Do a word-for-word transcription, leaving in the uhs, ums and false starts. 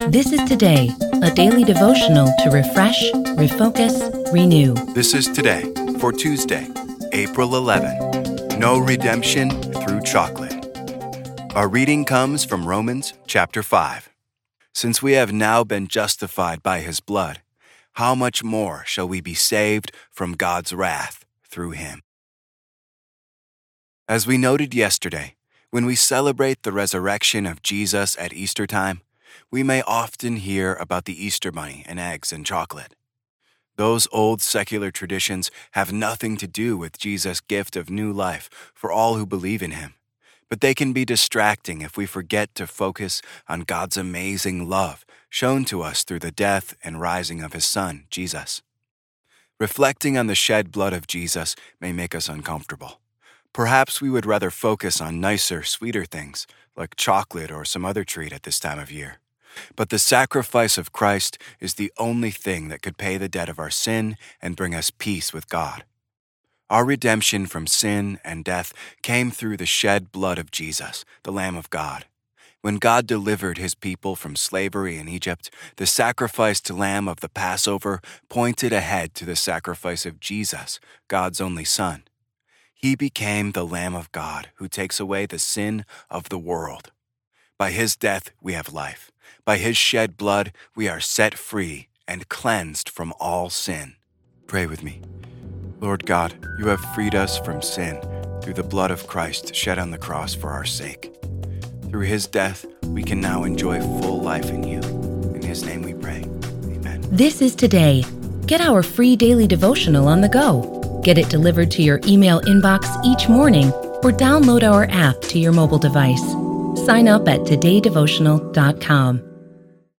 This is Today, a daily devotional to refresh, refocus, renew. This is Today for Tuesday, April eleventh. No redemption through chocolate. Our reading comes from Romans chapter five. Since we have now been justified by his blood, how much more shall we be saved from God's wrath through him? As we noted yesterday, when we celebrate the resurrection of Jesus at Easter time, we may often hear about the Easter bunny and eggs and chocolate. Those old secular traditions have nothing to do with Jesus' gift of new life for all who believe in him, but they can be distracting if we forget to focus on God's amazing love shown to us through the death and rising of his Son, Jesus. Reflecting on the shed blood of Jesus may make us uncomfortable. Perhaps we would rather focus on nicer, sweeter things, like chocolate or some other treat at this time of year. But the sacrifice of Christ is the only thing that could pay the debt of our sin and bring us peace with God. Our redemption from sin and death came through the shed blood of Jesus, the Lamb of God. When God delivered his people from slavery in Egypt, the sacrificed lamb of the Passover pointed ahead to the sacrifice of Jesus, God's only Son. He became the Lamb of God who takes away the sin of the world. By his death we have life. By his shed blood we are set free and cleansed from all sin. Pray with me. Lord God, you have freed us from sin through the blood of Christ shed on the cross for our sake. Through his death, we can now enjoy full life in you. In his name we pray. Amen. This is Today. Get our free daily devotional on the go. Get it delivered to your email inbox each morning or download our app to your mobile device. Sign up at today devotional dot com.